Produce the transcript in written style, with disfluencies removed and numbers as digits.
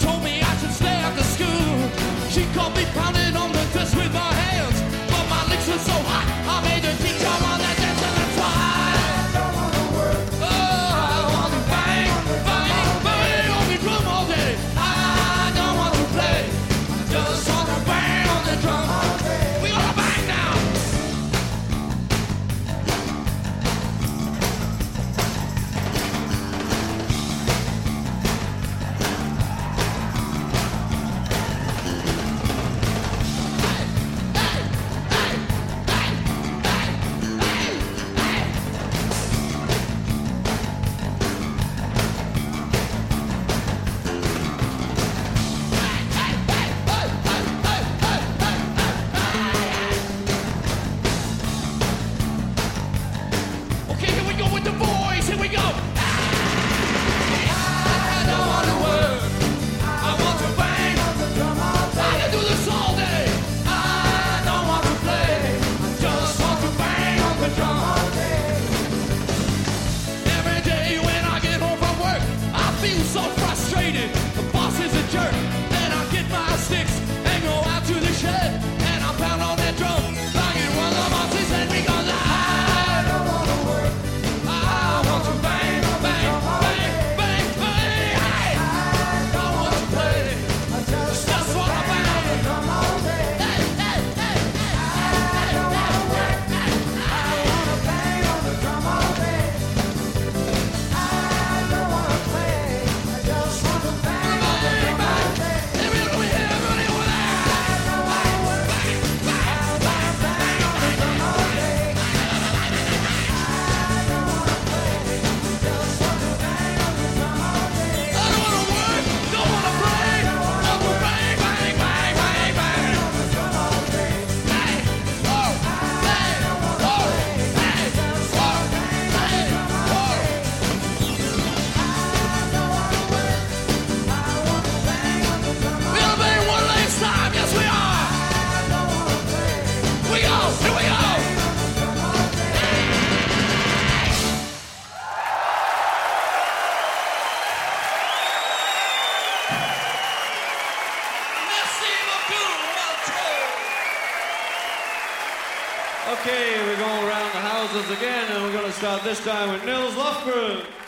told me I should stay after school. She caught me pounding on the desk with my hands, but my lips were so hot, I made her teach her on that dance, and that's why I don't wanna work. Oh, I want to bang, bang, bang on the drum all day. I don't want to play, I just want to bang on the drum all day. We gonna bang now. So frustrated, the boss is a jerk. Then I get my sticks and go out to the shed, and I pound on that drum like it was a monster. Said because I don't wanna work, I want to bang, bang, bang, bang, bang. Hey, I don't want to play, I just wanna bang on the drum all day. Hey, hey, hey, I don't wanna work, I wanna bang on the drum all day. I don't wanna play. Okay, we're going around the houses again, and we're going to start this time with Nils Lofgren.